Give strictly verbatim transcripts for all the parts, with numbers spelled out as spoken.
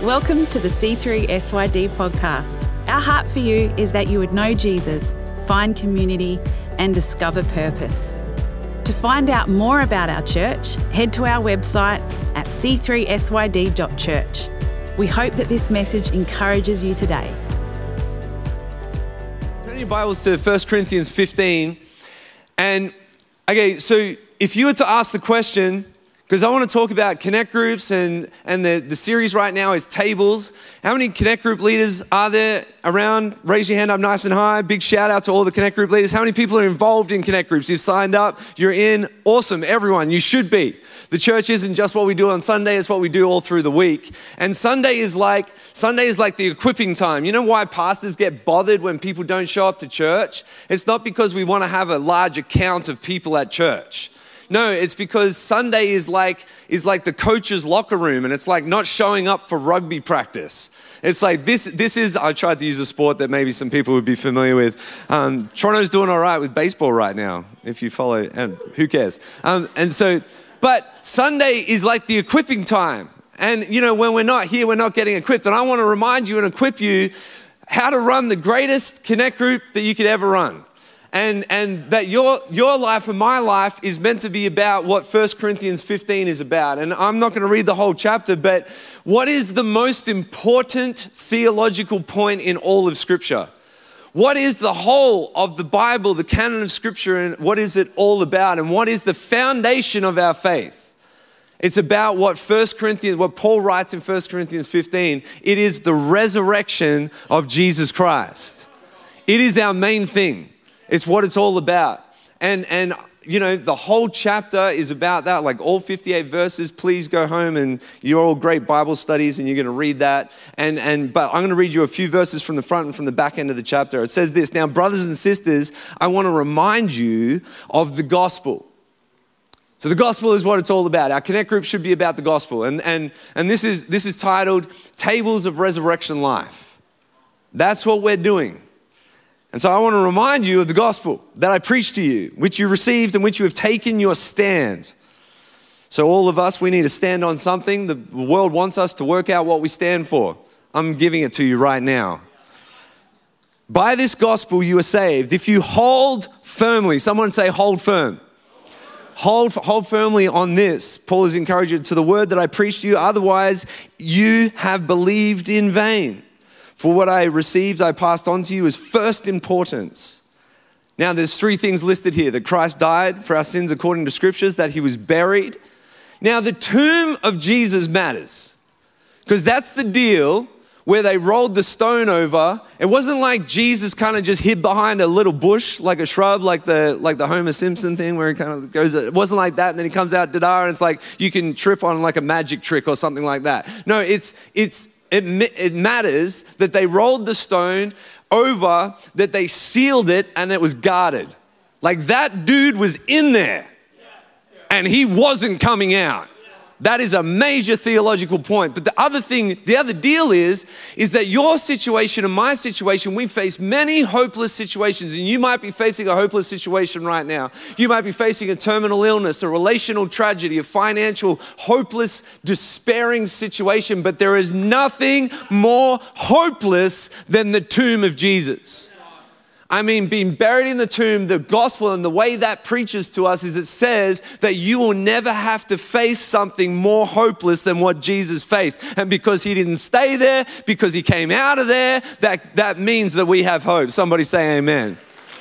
Welcome to the C three S Y D podcast. Our heart for you is that you would know Jesus, find community, and discover purpose. To find out more about our church, head to our website at c three s y d dot church. We hope that this message encourages you today. Turn your Bibles to First Corinthians fifteen. And, okay, so if you were to ask the question, because I want to talk about connect groups, and, and the, the series right now is tables. How many connect group leaders are there around? Raise your hand up nice and high. Big shout out to all the connect group leaders. How many people are involved in connect groups? You've signed up, you're in. Awesome, everyone, you should be. The church isn't just what we do on Sunday, it's what we do all through the week. And Sunday is like, Sunday is like the equipping time. You know why pastors get bothered when people don't show up to church? It's not because we want to have a large account of people at church. No, it's because Sunday is like is like the coach's locker room, and it's like not showing up for rugby practice. It's like this, this is, I tried to use a sport that maybe some people would be familiar with. Um, Toronto's doing all right with baseball right now, if you follow, and who cares? Um, and so, but Sunday is like the equipping time. And, you know, when we're not here, we're not getting equipped. And I want to remind you and equip you how to run the greatest connect group that you could ever run. And, and that your, your life and my life is meant to be about what First Corinthians fifteen is about. And I'm not going to read the whole chapter, but what is the most important theological point in all of Scripture? What is the whole of the Bible, the canon of Scripture, and what is it all about? And what is the foundation of our faith? It's about what First Corinthians, what Paul writes in First Corinthians fifteen. It is the resurrection of Jesus Christ. It is our main thing. It's what it's all about. And, and you know, the whole chapter is about that, like all fifty-eight verses. Please go home, and you're all great Bible studies and you're going to read that. And, and But I'm going to read you a few verses from the front and from the back end of the chapter. It says this: "Now, brothers and sisters, I want to remind you of the gospel." So the gospel is what it's all about. Our connect group should be about the gospel. And, and, and this is, this is titled Tables of Resurrection Life. That's what we're doing. And so I want to remind you of the gospel that I preached to you, which you received and which you have taken your stand. So all of us, we need to stand on something. The world wants us to work out what we stand for. I'm giving it to you right now. By this gospel you are saved if you hold firmly. Someone say hold firm. Hold, hold firmly on this. Paul is encouraging to the word that I preached to you. Otherwise, you have believed in vain. For what I received, I passed on to you as first importance. Now, there's three things listed here: that Christ died for our sins according to scriptures, that he was buried. Now, the tomb of Jesus matters, because that's the deal where they rolled the stone over. It wasn't like Jesus kind of just hid behind a little bush, like a shrub, like the like the Homer Simpson thing where he kind of goes. It wasn't like that, and then he comes out, da-da, and it's like you can trip on like a magic trick or something like that. No, it's it's. It, it matters that they rolled the stone over, that they sealed it, and it was guarded. Like that dude was in there and he wasn't coming out. That is a major theological point. But the other thing, the other deal is, is that your situation and my situation, we face many hopeless situations, and you might be facing a hopeless situation right now. You might be facing a terminal illness, a relational tragedy, a financial, hopeless, despairing situation, but there is nothing more hopeless than the tomb of Jesus. I mean, being buried in the tomb, the gospel and the way that preaches to us is it says that you will never have to face something more hopeless than what Jesus faced. And because he didn't stay there, because he came out of there, that, that means that we have hope. Somebody say amen.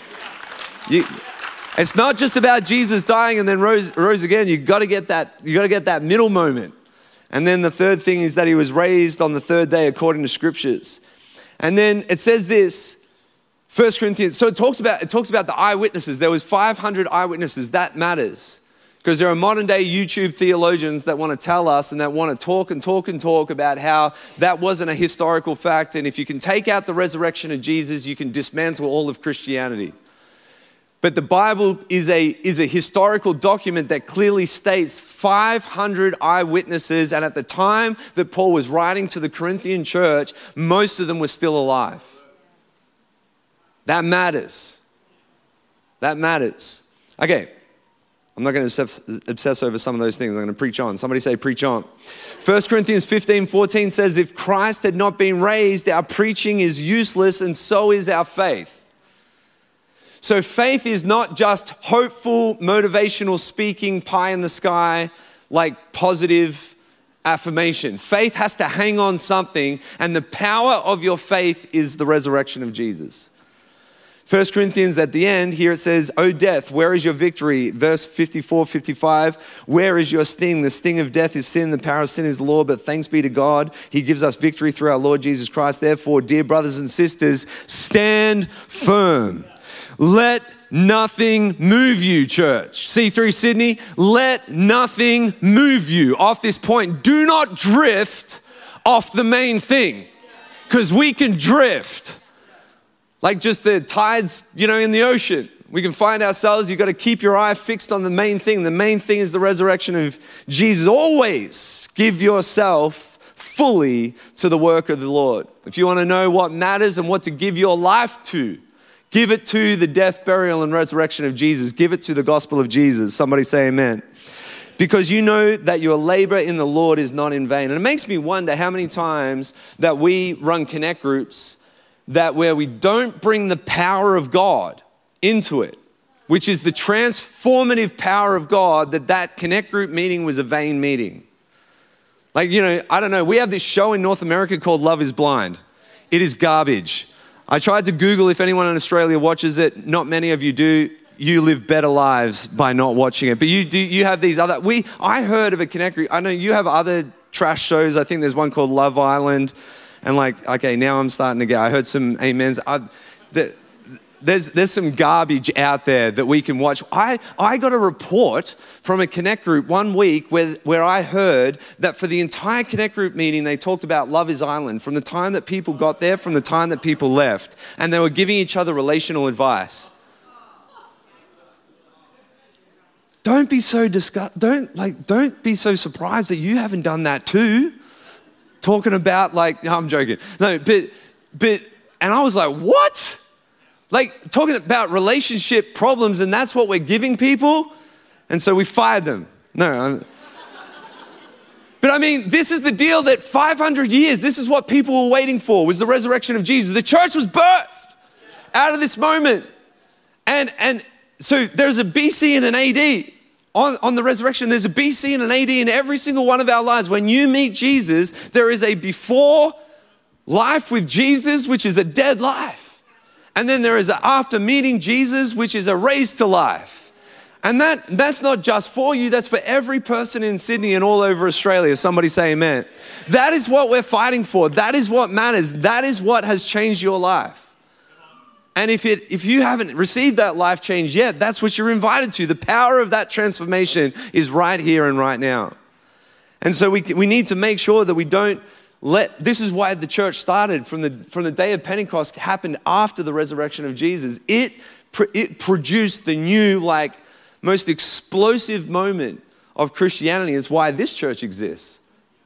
You, it's not just about Jesus dying and then rose, rose again. You've got to get that, you got to get that middle moment. And then the third thing is that he was raised on the third day according to scriptures. And then it says this, First Corinthians, so it talks about it talks about the eyewitnesses. There was five hundred eyewitnesses. That matters, because there are modern day YouTube theologians that want to tell us and that want to talk and talk and talk about how that wasn't a historical fact. And if you can take out the resurrection of Jesus, you can dismantle all of Christianity. But the Bible is a, is a historical document that clearly states five hundred eyewitnesses. And at the time that Paul was writing to the Corinthian church, most of them were still alive. That matters. That matters. Okay, I'm not going to obsess over some of those things. I'm going to preach on. Somebody say, preach on. First Corinthians fifteen fourteen says, if Christ had not been raised, our preaching is useless, and so is our faith. So faith is not just hopeful, motivational speaking, pie in the sky, like positive affirmation. Faith has to hang on something, and the power of your faith is the resurrection of Jesus. First Corinthians at the end, here it says, O death, where is your victory? Verse fifty-four, fifty-five, where is your sting? The sting of death is sin, the power of sin is law, but thanks be to God, he gives us victory through our Lord Jesus Christ. Therefore, dear brothers and sisters, stand firm. Let nothing move you, church. C three Sydney, let nothing move you off this point. Do not drift off the main thing, because we can drift. Like just the tides, you know, in the ocean. We can find ourselves, you've got to keep your eye fixed on the main thing. The main thing is the resurrection of Jesus. Always give yourself fully to the work of the Lord. If you want to know what matters and what to give your life to, give it to the death, burial, and resurrection of Jesus. Give it to the gospel of Jesus. Somebody say amen. Because you know that your labor in the Lord is not in vain. And it makes me wonder how many times that we run connect groups that where we don't bring the power of God into it, which is the transformative power of God, that that connect group meeting was a vain meeting. Like, you know, I don't know, we have this show in North America called Love is Blind. It is garbage. I tried to Google if anyone in Australia watches it. Not many of you do. You live better lives by not watching it. But you do. You have these other, we, I heard of a connect group. I know you have other trash shows. I think there's one called Love Island. And like, okay, now I'm starting to get, I heard some amens. I, the, there's, there's some garbage out there that we can watch. I, I got a report from a connect group one week where, where I heard that for the entire connect group meeting, they talked about Love is Island from the time that people got there, from the time that people left. And they were giving each other relational advice. Don't be so disgust, don't like, don't be so surprised that you haven't done that too. Talking about like, no, I'm joking. No, but, but, and I was like, what? Like talking about relationship problems, and that's what we're giving people? And so we fired them. No, I'm, but I mean, this is the deal that five hundred years, this is what people were waiting for, was the resurrection of Jesus. The church was birthed out of this moment. And, and so there's a B C and an A D. On, on the resurrection, there's a B C and an A D in every single one of our lives. When you meet Jesus, there is a before life with Jesus, which is a dead life. And then there is an after meeting Jesus, which is a raised to life. And that, that's not just for you, that's for every person in Sydney and all over Australia. Somebody say amen. That is what we're fighting for. That is what matters. That is what has changed your life. And if it, if you haven't received that life change yet, that's what you're invited to. The power of that transformation is right here and right now. And so we, we need to make sure that we don't let, this is why the church started from the, from the day of Pentecost, happened after the resurrection of Jesus. It, it produced the new, like, most explosive moment of Christianity. It's why this church exists.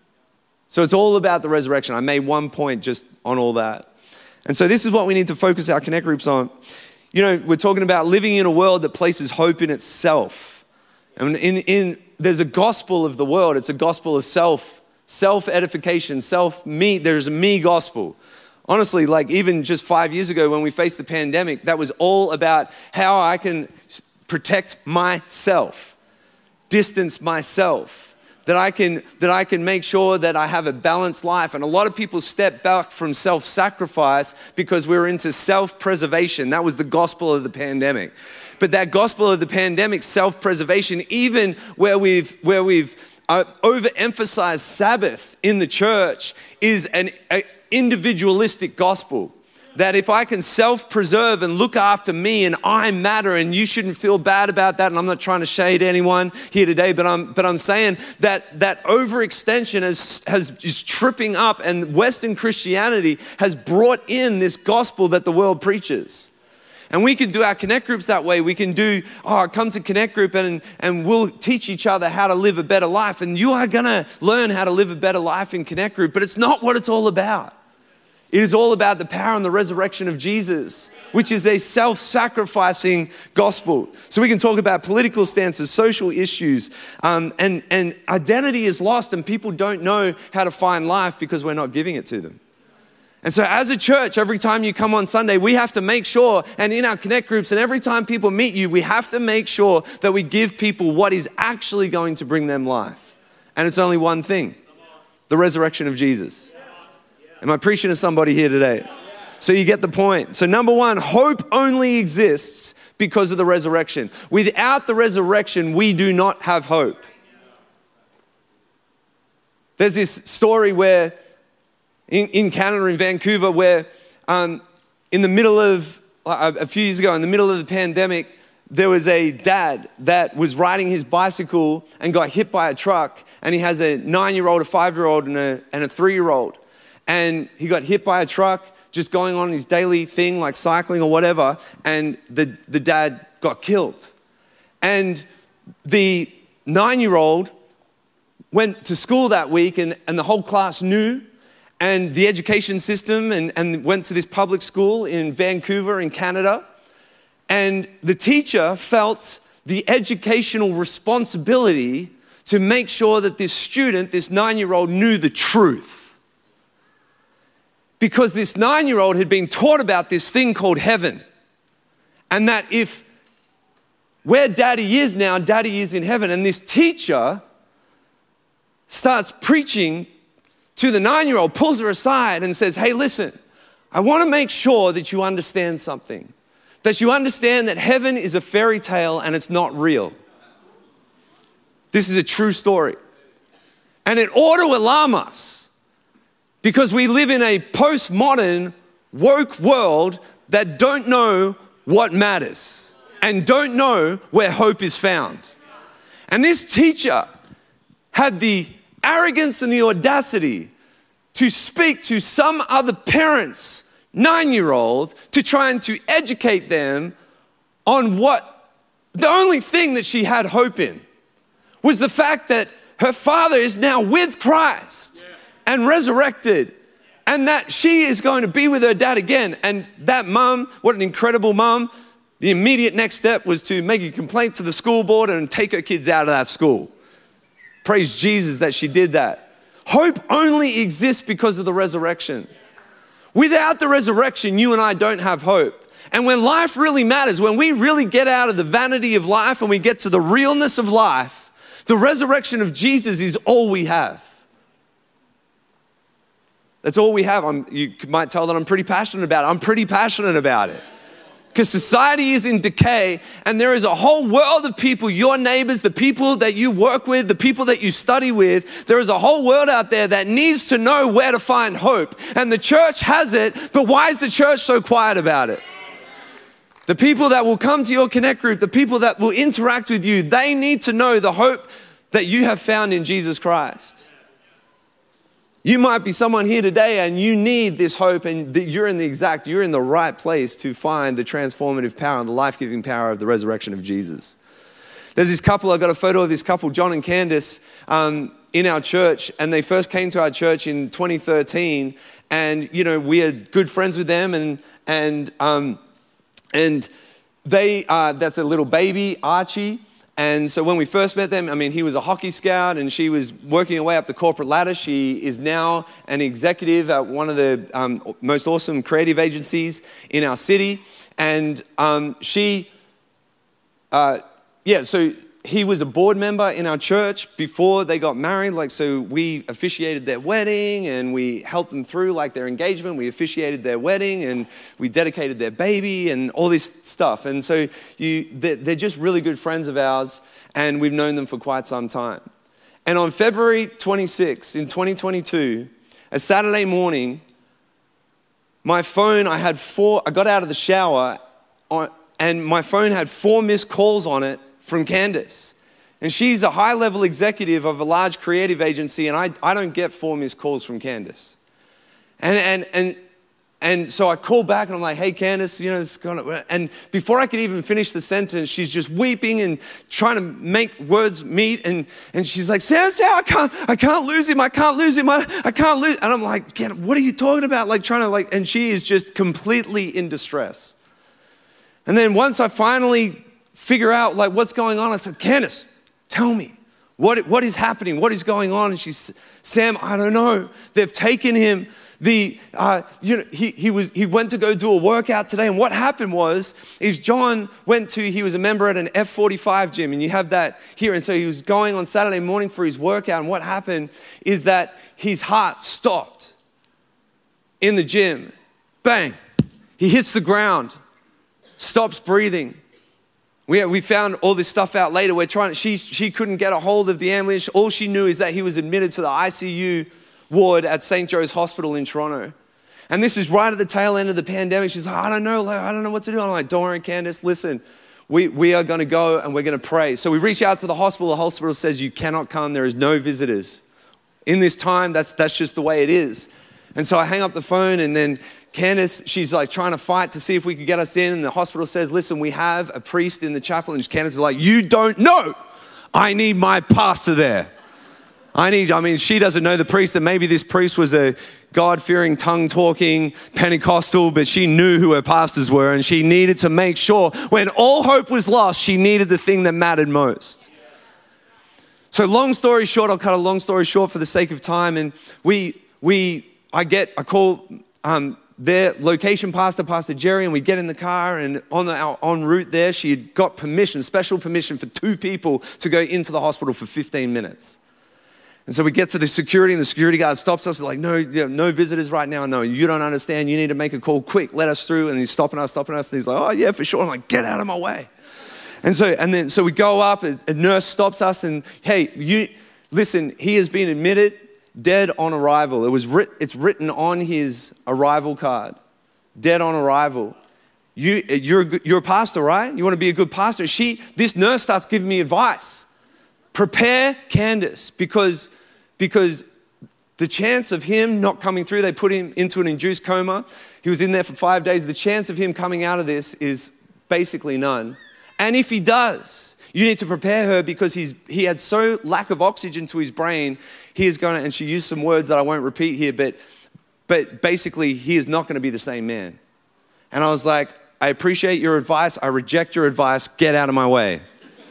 So it's all about the resurrection. I made one point just on all that. And so this is what we need to focus our connect groups on. You know, we're talking about living in a world that places hope in itself. And in, in there's a gospel of the world. It's a gospel of self, self-edification, self-me. There's a me gospel. Honestly, like even just five years ago when we faced the pandemic, that was all about how I can protect myself, distance myself. That I can that I can make sure that I have a balanced life. And a lot of people step back from self-sacrifice because we're into self-preservation. That was the gospel of the pandemic. But that gospel of the pandemic, self-preservation, even where we've where we've uh, overemphasized Sabbath in the church, is an a individualistic gospel. That if I can self-preserve and look after me and I matter, and you shouldn't feel bad about that, and I'm not trying to shade anyone here today, but I'm but I'm saying that that overextension has, has is tripping up, and Western Christianity has brought in this gospel that the world preaches. And we can do our connect groups that way. We can do, oh, come to connect group and, and we'll teach each other how to live a better life. And you are gonna learn how to live a better life in connect group, but it's not what it's all about. It is all about the power and the resurrection of Jesus, which is a self-sacrificing gospel. So we can talk about political stances, social issues, um, and, and identity is lost and people don't know how to find life because we're not giving it to them. And so as a church, every time you come on Sunday, we have to make sure, and in our Connect groups, and every time people meet you, we have to make sure that we give people what is actually going to bring them life. And it's only one thing, the resurrection of Jesus. Am I preaching to somebody here today? So you get the point. So number one, hope only exists because of the resurrection. Without the resurrection, we do not have hope. There's this story where in, in Canada, in Vancouver, where um, in the middle of, uh, a few years ago, in the middle of the pandemic, there was a dad that was riding his bicycle and got hit by a truck, and he has a nine-year-old, a five-year-old, and a, and a three-year-old. And he got hit by a truck, just going on his daily thing, like cycling or whatever, and the, the dad got killed. And the nine-year-old went to school that week, and, and the whole class knew, and the education system, and, and went to this public school in Vancouver in Canada. And the teacher felt the educational responsibility to make sure that this student, this nine-year-old, knew the truth. Because this nine-year-old had been taught about this thing called heaven. And that if where daddy is now, daddy is in heaven. And this teacher starts preaching to the nine-year-old, pulls her aside and says, hey, listen, I want to make sure that you understand something. That you understand that heaven is a fairy tale and it's not real. This is a true story. And it ought to alarm us because we live in a postmodern, woke world that don't know what matters and don't know where hope is found. And this teacher had the arrogance and the audacity to speak to some other parent's nine-year-old to try and to educate them on what the only thing that she had hope in was the fact that her father is now with Christ and resurrected, and that she is going to be with her dad again. And that mum, what an incredible mum, the immediate next step was to make a complaint to the school board and take her kids out of that school. Praise Jesus that she did that. Hope only exists because of the resurrection. Without the resurrection, you and I don't have hope. And when life really matters, when we really get out of the vanity of life and we get to the realness of life, the resurrection of Jesus is all we have. That's all we have. I'm, you might tell that I'm pretty passionate about it. I'm pretty passionate about it. Because society is in decay and there is a whole world of people, your neighbors, the people that you work with, the people that you study with. There is a whole world out there that needs to know where to find hope. And the church has it, but why is the church so quiet about it? The people that will come to your Connect group, the people that will interact with you, they need to know the hope that you have found in Jesus Christ. You might be someone here today and you need this hope, and you're in the exact, you're in the right place to find the transformative power and the life-giving power of the resurrection of Jesus. There's this couple, I got a photo of this couple, John and Candace, um, in our church, and they first came to our church in twenty thirteen, and you know, we are good friends with them, and and um, and they, uh, that's a little baby, Archie. And so when we first met them, I mean, he was a hockey scout and she was working her way up the corporate ladder. She is now an executive at one of the um, most awesome creative agencies in our city. And um, she, uh, yeah, so he was a board member in our church before they got married. Like, so we officiated their wedding and we helped them through like their engagement. We officiated their wedding and we dedicated their baby and all this stuff. And so you, they're, they're just really good friends of ours, and we've known them for quite some time. And on February twenty-sixth in twenty twenty-two, a Saturday morning, my phone, I had four, I got out of the shower on, and my phone had four missed calls on it from Candace. And she's a high-level executive of a large creative agency, and I, I don't get four missed calls from Candace. And, and, and And so I called back and I'm like, hey, Candace, you know, it's kind of, and before I could even finish the sentence, she's just weeping and trying to make words meet. And, and she's like, Sam, Sam, I can't, I can't lose him. I can't lose him. I, I can't lose. And I'm like, what are you talking about? Like trying to like, and she is just completely in distress. And then once I finally figure out like what's going on, I said, Candace, tell me what, what is happening? What is going on? And she's, Sam, I don't know. They've taken him. The uh, you know he he was he went to go do a workout today, and what happened was is John went to he was a member at an F forty-five gym, and you have that here, and so he was going on Saturday morning for his workout, and what happened is that his heart stopped in the gym, bang, he hits the ground, stops breathing. We we found all this stuff out later. We're trying. She she couldn't get a hold of the ambulance. All she knew is that he was admitted to the I C U ward at Saint Joe's Hospital in Toronto. And this is right at the tail end of the pandemic. She's like, I don't know, like, I don't know what to do. I'm like, don't worry, Candace, listen, we, we are gonna go and we're gonna pray. So we reach out to the hospital. The hospital says, you cannot come, there is no visitors. In this time, that's, that's just the way it is. And so I hang up the phone, and then Candace, she's like trying to fight to see if we could get us in. And the hospital says, listen, we have a priest in the chapel. And Candace is like, you don't know, I need my pastor there. I need, I mean, she doesn't know the priest, and maybe this priest was a God-fearing, tongue-talking Pentecostal, but she knew who her pastors were, and she needed to make sure when all hope was lost, she needed the thing that mattered most. So long story short, I'll cut a long story short for the sake of time, and we, we, I get, I call um, their location pastor, Pastor Jerry, and we get in the car, and on the our en route there, she had got permission, special permission for two people to go into the hospital for fifteen minutes. And so we get to the security, and the security guard stops us. Like, no, you know, no visitors right now. No, you don't understand. You need to make a call quick. Let us through. And he's stopping us, stopping us. And he's like, oh, yeah, for sure. I'm like, get out of my way. And so, and then, so we go up, and a nurse stops us, and hey, you listen. He has been admitted dead on arrival. It was writ, it's written on his arrival card, dead on arrival. You, you're, a, you're a pastor, right? You want to be a good pastor. She, this nurse starts giving me advice. Prepare Candace, because. Because the chance of him not coming through, they put him into an induced coma. He was in there for five days. The chance of him coming out of this is basically none. And if he does, you need to prepare her, because he's he had so lack of oxygen to his brain, he is going to, and she used some words that I won't repeat here, but, but basically he is not going to be the same man. And I was like, I appreciate your advice. I reject your advice. Get out of my way.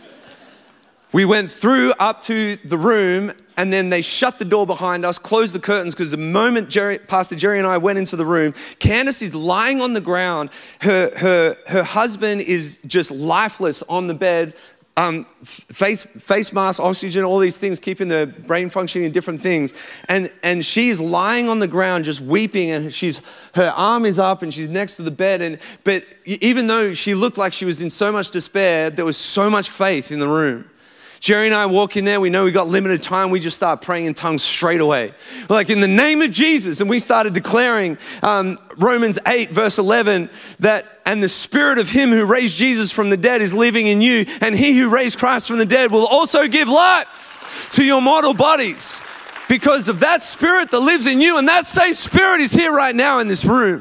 We went through up to the room, and then they shut the door behind us, closed the curtains, because the moment Jerry, Pastor Jerry and I went into the room, Candace is lying on the ground. Her, her, her husband is just lifeless on the bed, um, face, face mask, oxygen, all these things, keeping the brain functioning and different things. And, and she's lying on the ground just weeping, and she's, her arm is up and she's next to the bed. And, but even though she looked like she was in so much despair, there was so much faith in the room. Jerry and I walk in there, we know we got limited time, we just start praying in tongues straight away. Like, in the name of Jesus, and we started declaring um, Romans eight verse eleven, that, and the spirit of him who raised Jesus from the dead is living in you, and he who raised Christ from the dead will also give life to your mortal bodies, because of that spirit that lives in you, and that same spirit is here right now in this room.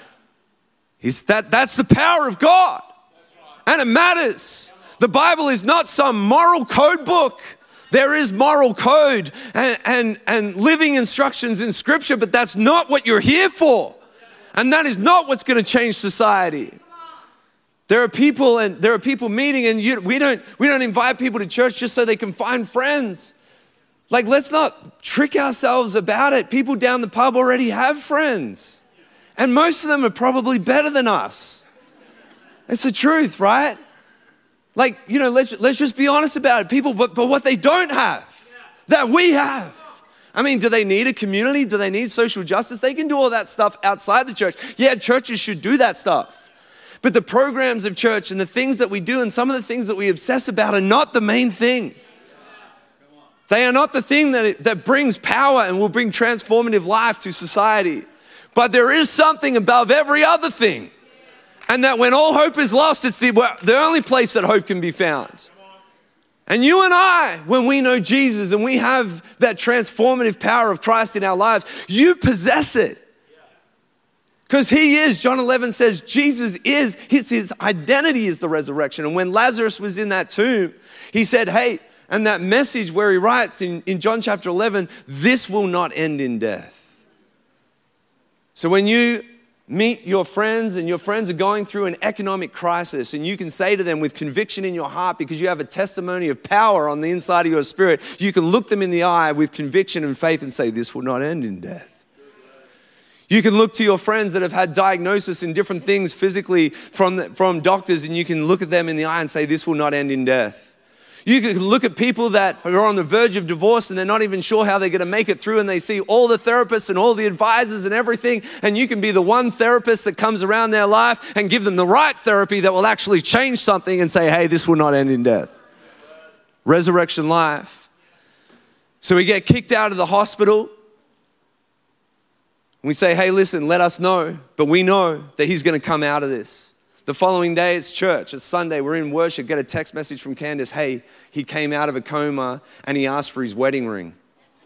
He's that, that's the power of God, and it matters. The Bible is not some moral code book. There is moral code and, and, and living instructions in Scripture, but that's not what you're here for. And that is not what's going to change society. There are people and there are people meeting, and you, we don't we don't invite people to church just so they can find friends. Like, let's not trick ourselves about it. People down the pub already have friends, and most of them are probably better than us. It's the truth, right? Like, you know, let's, let's just be honest about it. People, but, but what they don't have, that we have. I mean, do they need a community? Do they need social justice? They can do all that stuff outside the church. Yeah, churches should do that stuff. But the programs of church and the things that we do and some of the things that we obsess about are not the main thing. They are not the thing that, that brings power and will bring transformative life to society. But there is something above every other thing. And that when all hope is lost, it's the, the only place that hope can be found. And you and I, when we know Jesus and we have that transformative power of Christ in our lives, you possess it. Because he is, John eleven says, Jesus is, his, his identity is the resurrection. And when Lazarus was in that tomb, he said, hey, and that message where he writes in, in John chapter eleven, this will not end in death. So when you meet your friends and your friends are going through an economic crisis, and you can say to them with conviction in your heart because you have a testimony of power on the inside of your spirit, you can look them in the eye with conviction and faith and say, this will not end in death. You can look to your friends that have had diagnosis in different things physically from, the, from doctors, and you can look at them in the eye and say, this will not end in death. You can look at people that are on the verge of divorce and they're not even sure how they're going to make it through, and they see all the therapists and all the advisors and everything, and you can be the one therapist that comes around their life and give them the right therapy that will actually change something and say, hey, this will not end in death. Resurrection life. So we get kicked out of the hospital. We say, hey, listen, let us know. But we know that he's going to come out of this. The following day, it's church. It's Sunday. We're in worship. Get a text message from Candace. Hey, he came out of a coma and he asked for his wedding ring.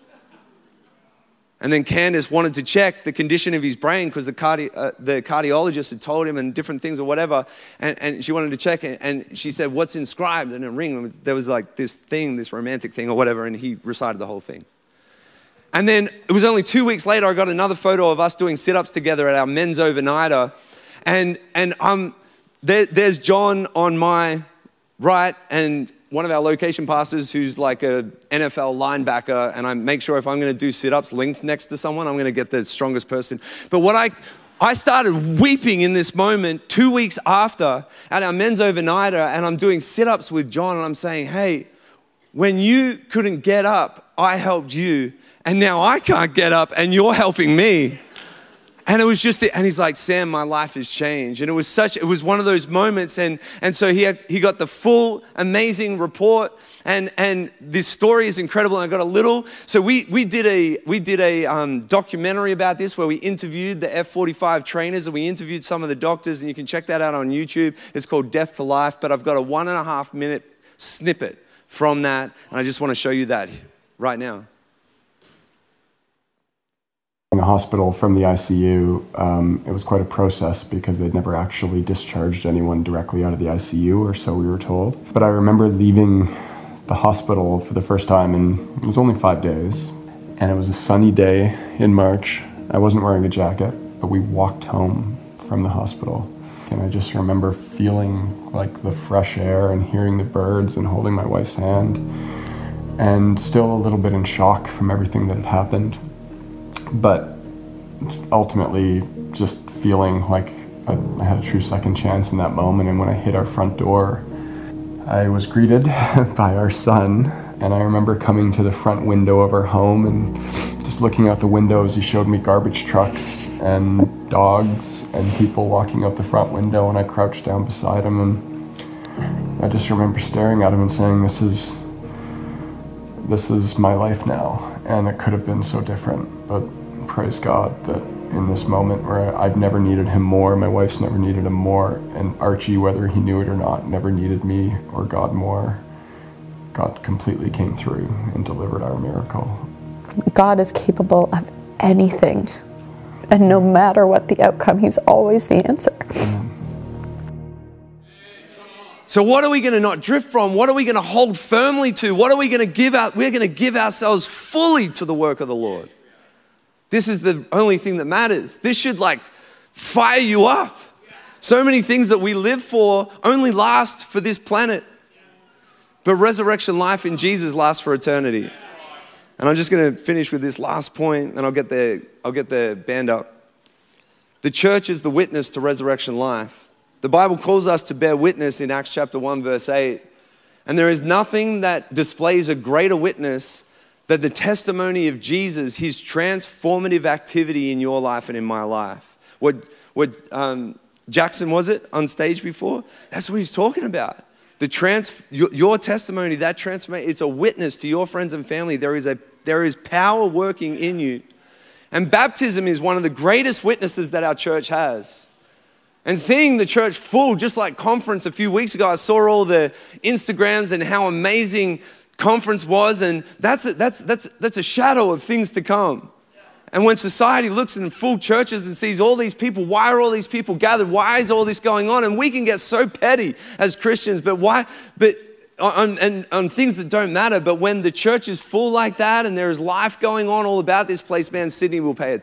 And then Candace wanted to check the condition of his brain because the, cardi- uh, the cardiologist had told him and different things or whatever. And, and she wanted to check it. And she said, what's inscribed in a ring? There was like this thing, this romantic thing or whatever. And he recited the whole thing. And then it was only two weeks later, I got another photo of us doing sit-ups together at our men's overnighter. And, and um, there, there's John on my right and one of our location pastors who's like a N F L linebacker. And I make sure if I'm going to do sit-ups linked next to someone, I'm going to get the strongest person. But what I, I started weeping in this moment two weeks after at our men's overnighter, and I'm doing sit-ups with John, and I'm saying, hey, when you couldn't get up, I helped you. And now I can't get up and you're helping me. And it was just, the, and he's like, Sam, my life has changed. And it was such, it was one of those moments. And, and so he had, he got the full amazing report. And, and this story is incredible. And I got a little, so we, we did a, we did a um, documentary about this where we interviewed the F forty-five trainers and we interviewed some of the doctors, and you can check that out on YouTube. It's called Death to Life, but I've got a one and a half minute snippet from that. And I just want to show you that right now. In the hospital from the I C U, um, it was quite a process because they'd never actually discharged anyone directly out of the I C U, or so we were told. But I remember leaving the hospital for the first time, and it was only five days. And it was a sunny day in March. I wasn't wearing a jacket, but we walked home from the hospital. And I just remember feeling like the fresh air and hearing the birds and holding my wife's hand, and still a little bit in shock from everything that had happened. But ultimately just feeling like I, I had a true second chance in that moment. And when I hit our front door, I was greeted by our son. And I remember coming to the front window of our home and just looking out the windows. He showed me garbage trucks and dogs and people walking out the front window, and I crouched down beside him, and I just remember staring at him and saying, this is this is my life now. And it could have been so different, but praise God that in this moment where I've never needed him more, my wife's never needed him more, and Archie, whether he knew it or not, never needed me or God more. God completely came through and delivered our miracle. God is capable of anything, and no matter what the outcome, he's always the answer. Amen. So what are we going to not drift from? What are we going to hold firmly to? What are we going to give out? We're going to give ourselves fully to the work of the Lord. This is the only thing that matters. This should like fire you up. So many things that we live for only last for this planet. But resurrection life in Jesus lasts for eternity. And I'm just going to finish with this last point, and I'll get the, I'll get the band up. The church is the witness to resurrection life. The Bible calls us to bear witness in Acts chapter one, verse eight. And there is nothing that displays a greater witness than the testimony of Jesus, his transformative activity in your life and in my life. What, what um, Jackson, was it, on stage before? That's what he's talking about. The trans, your, your testimony, that transformation, it's a witness to your friends and family. There is, a, there is power working in you. And baptism is one of the greatest witnesses that our church has. And seeing the church full, just like conference a few weeks ago, I saw all the Instagrams and how amazing conference was, and that's a, that's that's that's a shadow of things to come. And when society looks in full churches and sees all these people, why are all these people gathered? Why is all this going on? And we can get so petty as Christians, but why? But on, and, on things that don't matter. But when the church is full like that and there is life going on all about this place, man, Sydney will pay attention.